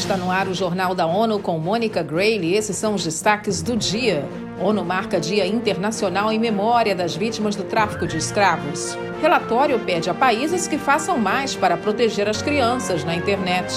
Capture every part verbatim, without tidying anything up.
Está no ar o Jornal da ONU com Mônica Grayle. Esses são os destaques do dia. ONU marca Dia Internacional em memória das vítimas do tráfico de escravos. Relatório pede a países que façam mais para proteger as crianças na internet.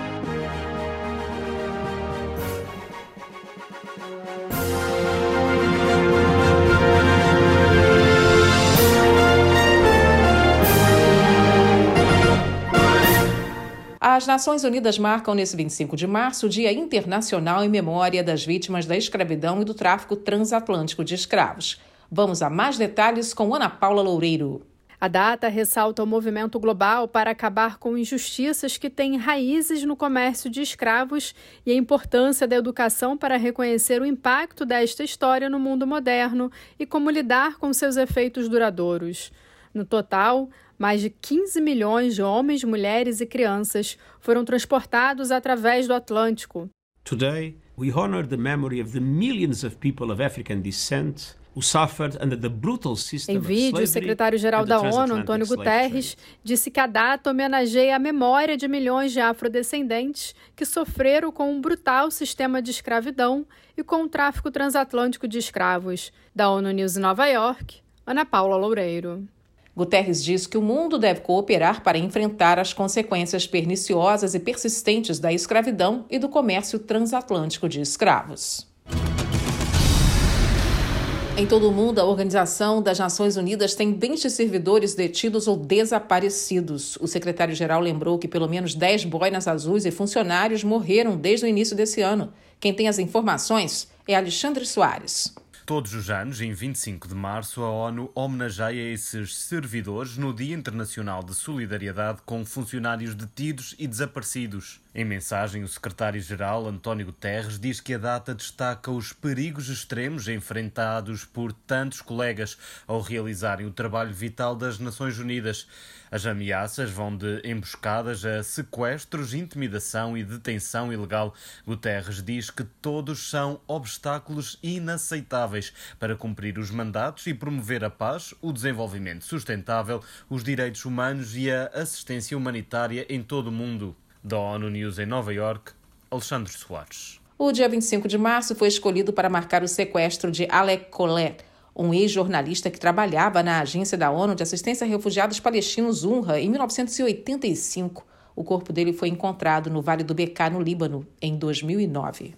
As Nações Unidas marcam nesse vinte e cinco de março o Dia Internacional em memória das vítimas da escravidão e do tráfico transatlântico de escravos. Vamos a mais detalhes com Ana Paula Loureiro. A data ressalta o movimento global para acabar com injustiças que têm raízes no comércio de escravos e a importância da educação para reconhecer o impacto desta história no mundo moderno e como lidar com seus efeitos duradouros. No total, mais de quinze milhões de homens, mulheres e crianças foram transportados através do Atlântico. Today, we honor the memory of the millions of people of African descent who suffered under the brutal system Em vídeo, o secretário-geral da ONU, Antônio Guterres, disse que a data homenageia a memória de milhões de afrodescendentes que sofreram com um brutal sistema de escravidão e com o tráfico transatlântico de escravos. Da ONU News em Nova York, Ana Paula Loureiro. Guterres diz que o mundo deve cooperar para enfrentar as consequências perniciosas e persistentes da escravidão e do comércio transatlântico de escravos. Em todo o mundo, a Organização das Nações Unidas tem vinte servidores detidos ou desaparecidos. O secretário-geral lembrou que pelo menos dez boinas azuis e funcionários morreram desde o início desse ano. Quem tem as informações é Alexandre Soares. Todos os anos, em vinte e cinco de março, a ONU homenageia esses servidores no Dia Internacional de Solidariedade com funcionários detidos e desaparecidos. Em mensagem, o secretário-geral, António Guterres, diz que a data destaca os perigos extremos enfrentados por tantos colegas ao realizarem o trabalho vital das Nações Unidas. As ameaças vão de emboscadas a sequestros, intimidação e detenção ilegal. Guterres diz que todos são obstáculos inaceitáveis para cumprir os mandatos e promover a paz, o desenvolvimento sustentável, os direitos humanos e a assistência humanitária em todo o mundo. Da ONU News em Nova York, Alexandre Soares. O dia vinte e cinco de março foi escolhido para marcar o sequestro de Alec Colet, um ex-jornalista que trabalhava na Agência da ONU de Assistência a Refugiados Palestinos, UNRWA, em mil novecentos e oitenta e cinco. O corpo dele foi encontrado no Vale do Bekaa, no Líbano, em dois mil e nove.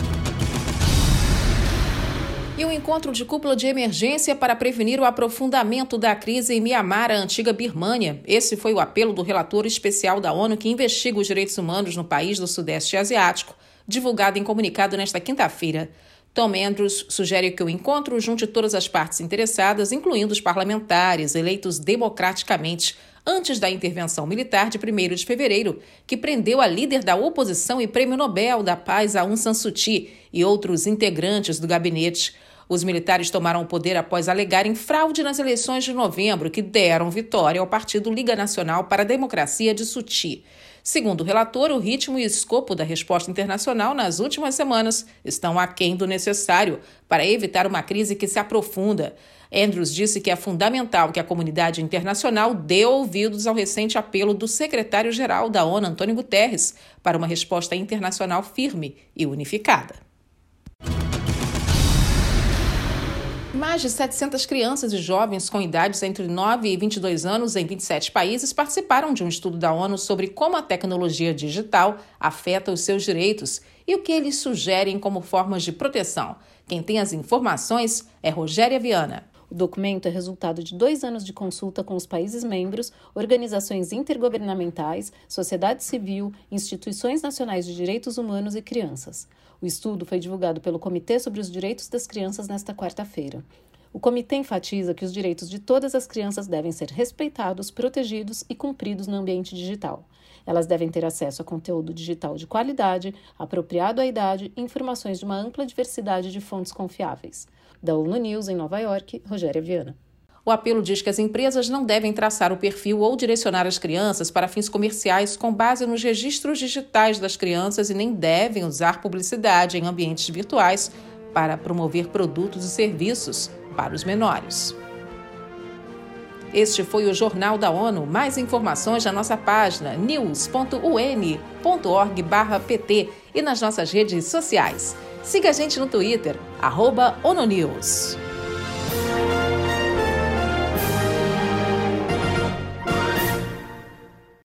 E um encontro de cúpula de emergência para prevenir o aprofundamento da crise em Mianmar, a antiga Birmânia. Esse foi o apelo do relator especial da ONU que investiga os direitos humanos no país do Sudeste Asiático, divulgado em comunicado nesta quinta-feira. Tom Andrews sugere que o encontro junte todas as partes interessadas, incluindo os parlamentares eleitos democraticamente antes da intervenção militar de primeiro de fevereiro, que prendeu a líder da oposição e prêmio Nobel da Paz, Aung San Suu Kyi, e outros integrantes do gabinete. Os militares tomaram o poder após alegarem fraude nas eleições de novembro, que deram vitória ao partido Liga Nacional para a Democracia de Suu Kyi. Segundo o relator, o ritmo e escopo da resposta internacional nas últimas semanas estão aquém do necessário para evitar uma crise que se aprofunda. Andrews disse que é fundamental que a comunidade internacional dê ouvidos ao recente apelo do secretário-geral da ONU, Antônio Guterres, para uma resposta internacional firme e unificada. Mais de setecentas crianças e jovens com idades entre nove e vinte e dois anos em vinte e sete países participaram de um estudo da ONU sobre como a tecnologia digital afeta os seus direitos e o que eles sugerem como formas de proteção. Quem tem as informações é Rogéria Viana. O documento é resultado de dois anos de consulta com os países membros, organizações intergovernamentais, sociedade civil, instituições nacionais de direitos humanos e crianças. O estudo foi divulgado pelo Comitê sobre os Direitos das Crianças nesta quarta-feira. O comitê enfatiza que os direitos de todas as crianças devem ser respeitados, protegidos e cumpridos no ambiente digital. Elas devem ter acesso a conteúdo digital de qualidade, apropriado à idade e informações de uma ampla diversidade de fontes confiáveis. Da ONU News em Nova York, Rogéria Viana. O apelo diz que as empresas não devem traçar o perfil ou direcionar as crianças para fins comerciais com base nos registros digitais das crianças e nem devem usar publicidade em ambientes virtuais para promover produtos e serviços para os menores. Este foi o Jornal da ONU. Mais informações na nossa página news ponto u n ponto org barra p t e nas nossas redes sociais. Siga a gente no Twitter, arroba ONUNews.